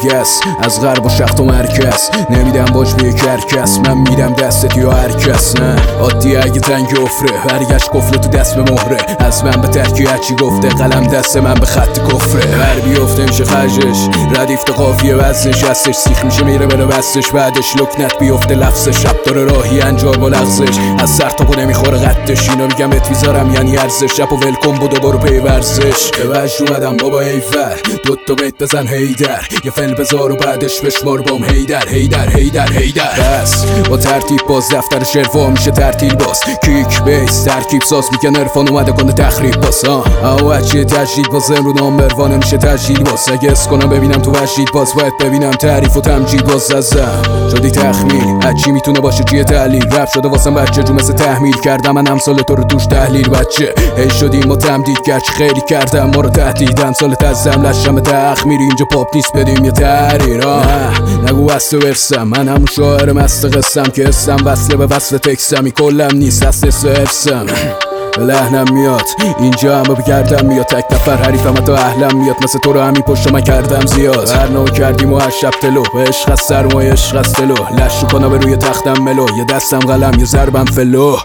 نرگس از غرب و شرق و مرکز نمیدم باج به یک هرکس، من میدم دستت یا هرکس. نه عادیه اگه تنگ افره برگشت قفل تو دست به مهره، از من به ترکی هرچی گفته قلم دست من به خط کفره. هر بیفته میشه خرجش ردیفت قافیه وزنش هستش، سیخ میشه میره بره بستش، بعدش لکنت بیفته لفظش، شب داره راهی انجار با لغزش، از سر تا پا نمیخوره قدش، اینو میگم ات میذارم یعنی ارزش، شب و ولکن بود و برو پی ورزش. به وجد اومدم بابا ایور دوتا بیت بزن هیدر، یه فل بذار و بعدش بشمار بام هیدر هیدر هیدر هیدر. بس با ترتیب باز دفتر شعر وا میشه ترتیل باز، کیک بیس ترکیب ساز میگن عرفان اومده کنه تخریب باز. او بچه تجدید باز رو نامبروانه میشه تجدید باز، اگه اس کنم ببینم تو وجدید باز باید ببینم تعریف و تمجید باز. ازم شدی تخمین هرچی میتونه باشه چیه تحلیل، رپ شده واسم بچه جو مثل تحمیل کردم من امثال تو رو توش تحلیل بچه، هی شدیم و تمدید گرچه خیلی کردم ما رو تهدیدن، سالت ازم لشم تخمیر اینجا پاپ نیست بدیم یه تحریر. نگو وصل ورسم من همون شاعر مست قسم که اسم وصله به وصل تکسمی کلم نیست هست حفظم. لحنم میاد اینجا همه بگردم میاد، تک نفر حریفم تا اهلم میاد، مثل تو رو همین پشت من کردم زیاد، برنامه کردیم و هر شب تلو به عشق از سرمایه عشق از تلو، لشو کنم به روی تختم ملو، یه دستم قلم یه ضربم فلو.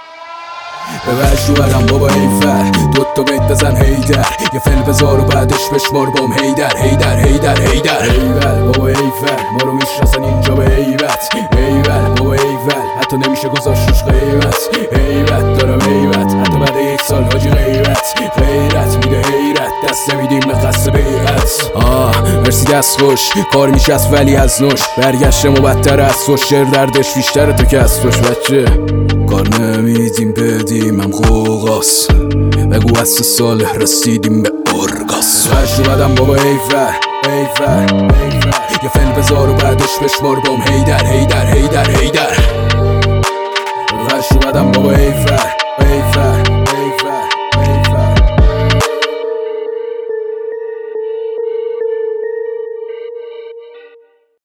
به وجد اومدم بابا ایفر دوتا بیت بزن هیدر، یه فل بذار و بعدش بشمار بام هیدر هیدر هیدر هیدر. ایول بابا ایفر ما رو میشناسن اینجا به هیبت، ایول بابا ایول حتی نمیشه گذاشتش غیبت، هیبت دارم هیبت حتی بعد یک سال حاجی غیبت، غیرت میده حیرت دست نمیدیم به قصد بیعت. مرسی دست خوش کار میشه از ولی از نوش، برگشتم و بدتر از خوش، شعر دردش بیشتره تو که از توش بچه، کار نمیدیم بدیم هم قوقاس، بگو از سال رسیدیم به ارگاس. وجد اومدم بابا ایفر ایفر ایفر، یه فل بذار و بعدش بشمار بام هیدر هیدر هیدر هیدر.